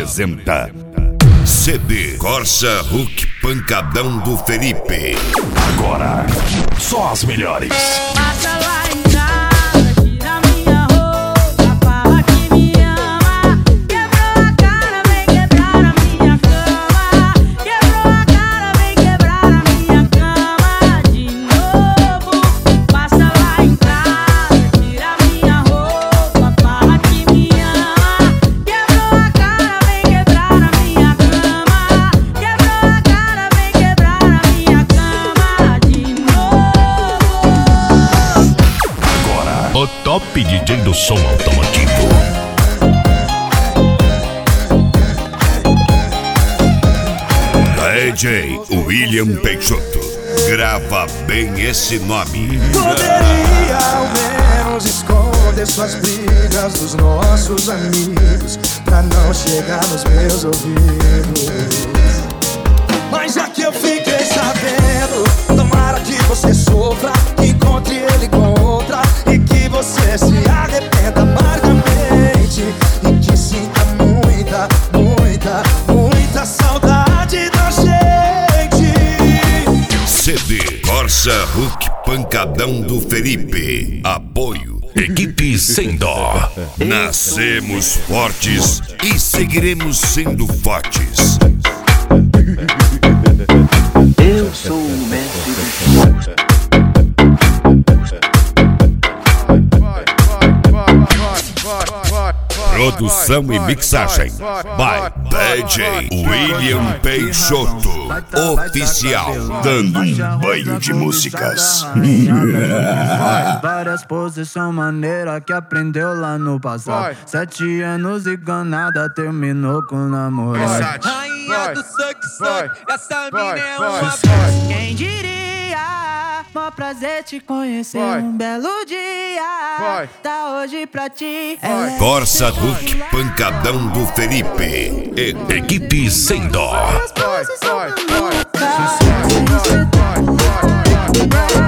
apresenta CD Corsa Hulk Pancadão do Felipe. Agora, só as melhores. Passa lá em casa, tira minha roupa, fala que me ama. Quebrou a cara, vem quebrar a minha cama. Quebrou a cara, vem quebrar a minha cama de novo. Passa lá em casa, tira minha roupa, fala que me ama. Quebrou a cara, vem quebrar a minha cama. Quebrou a cara, vem quebrar a minha cama de novo. Agora, o top DJ do som automotivo. DJ William Peixoto. Grava bem esse nome. Poderia ao menos esconder suas brigas dos nossos amigos, pra não chegar nos meus ouvidos. Mas já que eu fiquei sabendo, tomara que você sofra, encontre ele com outra e que você se arrependa amargamente e que sinta muita, muita, muita saudade da gente. CD Corsa Hulk Pancadão do Felipe. Apoio Equipe Sem Dó. Nascemos fortes e seguiremos sendo fortes. Eu sou o mestre do show. Produção e mixagem by DJ William Peixoto. Oficial, dando um banho de músicas. Várias posições maneiras que aprendeu lá no passado. 7 anos e ganada, terminou com o namorado. Rainha do suck, essa mina é uma Quem diria? Mó prazer te conhecer. Um belo dia tá hoje pra ti. Corsa Hulk Pancadão do Felipe. Equipe Sem Dó. Vai.